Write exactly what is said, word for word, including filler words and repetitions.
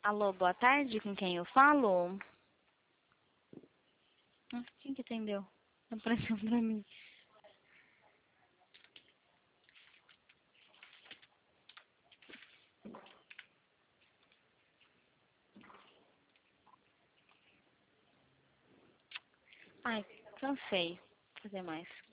Alô, boa tarde, com quem eu falo? Ah, quem que atendeu? Não apareceu pra mim. Ai, cansei. Vou fazer mais.